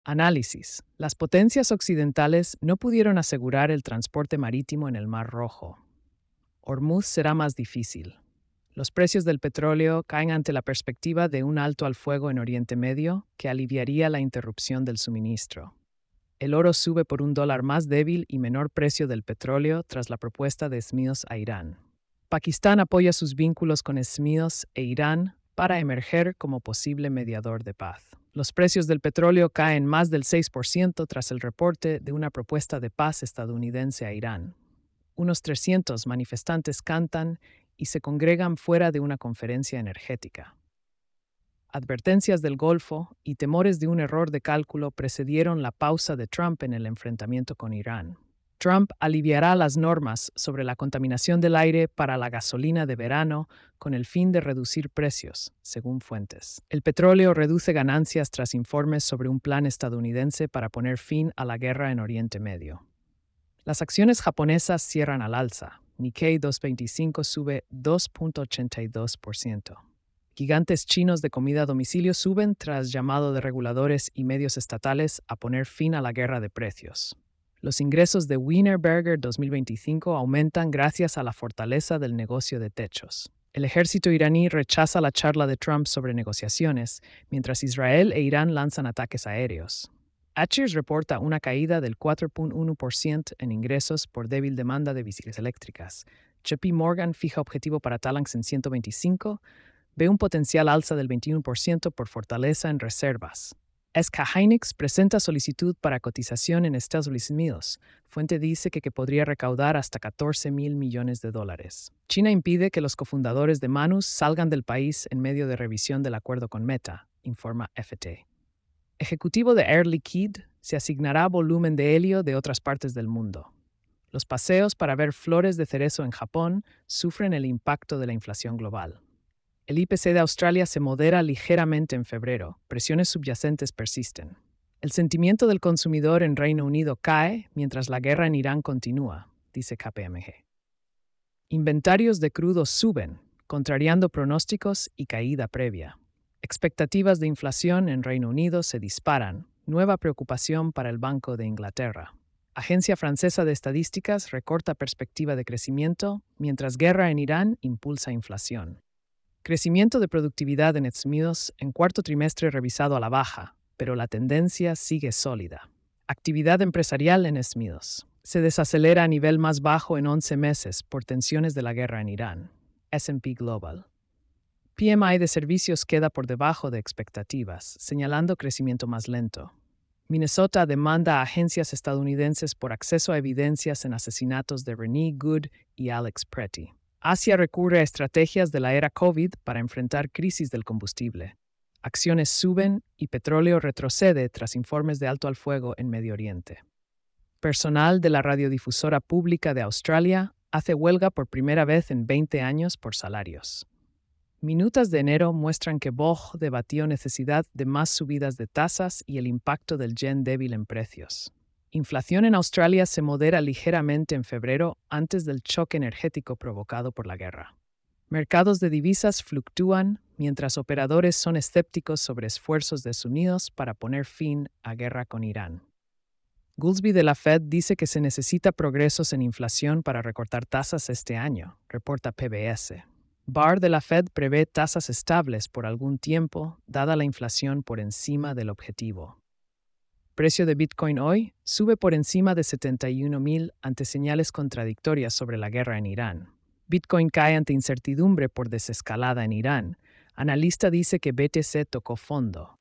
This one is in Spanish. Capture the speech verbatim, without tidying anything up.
Análisis. Las potencias occidentales no pudieron asegurar el transporte marítimo en el Mar Rojo. Hormuz será más difícil. Los precios del petróleo caen ante la perspectiva de un alto al fuego en Oriente Medio que aliviaría la interrupción del suministro. El oro sube por un dólar más débil y menor precio del petróleo tras la propuesta de Estados Unidos a Irán. Pakistán apoya sus vínculos con Estados Unidos e Irán para emerger como posible mediador de paz. Los precios del petróleo caen más del seis por ciento tras el reporte de una propuesta de paz estadounidense a Irán. Unos trescientos manifestantes cantan y se congregan fuera de una conferencia energética. Advertencias del Golfo y temores de un error de cálculo precedieron la pausa de Trump en el enfrentamiento con Irán. Trump aliviará las normas sobre la contaminación del aire para la gasolina de verano con el fin de reducir precios, según fuentes. El petróleo reduce ganancias tras informes sobre un plan estadounidense para poner fin a la guerra en Oriente Medio. Las acciones japonesas cierran al alza. Nikkei doscientos veinticinco sube dos punto ochenta y dos por ciento. Gigantes chinos de comida a domicilio suben tras llamado de reguladores y medios estatales a poner fin a la guerra de precios. Los ingresos de Wienerberger dos mil veinticinco aumentan gracias a la fortaleza del negocio de techos. El ejército iraní rechaza la charla de Trump sobre negociaciones, mientras Israel e Irán lanzan ataques aéreos. Achiers reporta una caída del cuatro punto uno por ciento en ingresos por débil demanda de bicicletas eléctricas. J P Morgan fija objetivo para Talanx en ciento veinticinco, ve un potencial alza del veintiuno por ciento por fortaleza en reservas. S K Hynix presenta solicitud para cotización en Estados Unidos. Fuente dice que, que podría recaudar hasta catorce mil millones de dólares. China impide que los cofundadores de Manus salgan del país en medio de revisión del acuerdo con Meta, informa F T. Ejecutivo de Air Liquide se asignará volumen de helio de otras partes del mundo. Los paseos para ver flores de cerezo en Japón sufren el impacto de la inflación global. El I P C de Australia se modera ligeramente en febrero. Presiones subyacentes persisten. El sentimiento del consumidor en Reino Unido cae mientras la guerra en Irán continúa, dice K P M G. Inventarios de crudo suben, contrariando pronósticos y caída previa. Expectativas de inflación en Reino Unido se disparan. Nueva preocupación para el Banco de Inglaterra. Agencia Francesa de Estadísticas recorta perspectiva de crecimiento, mientras guerra en Irán impulsa inflación. Crecimiento de productividad en Estados Unidos en cuarto trimestre revisado a la baja, pero la tendencia sigue sólida. Actividad empresarial en Estados Unidos. Se desacelera a nivel más bajo en once meses por tensiones de la guerra en Irán. S and P Global. P M I de servicios queda por debajo de expectativas, señalando crecimiento más lento. Minnesota demanda a agencias estadounidenses por acceso a evidencias en asesinatos de Renee Good y Alex Pretty. Asia recurre a estrategias de la era COVID para enfrentar crisis del combustible. Acciones suben y petróleo retrocede tras informes de alto al fuego en Medio Oriente. Personal de la radiodifusora pública de Australia hace huelga por primera vez en veinte años por salarios. Minutas de enero muestran que Boj debatió necesidad de más subidas de tasas y el impacto del yen débil en precios. Inflación en Australia se modera ligeramente en febrero antes del choque energético provocado por la guerra. Mercados de divisas fluctúan mientras operadores son escépticos sobre esfuerzos de Estados Unidos para poner fin a guerra con Irán. Goolsbee de la Fed dice que se necesita progresos en inflación para recortar tasas este año, reporta P B S. Barr de la Fed prevé tasas estables por algún tiempo, dada la inflación por encima del objetivo. Precio de Bitcoin hoy sube por encima de setenta y un mil ante señales contradictorias sobre la guerra en Irán. Bitcoin cae ante incertidumbre por desescalada en Irán. Analista dice que B T C tocó fondo.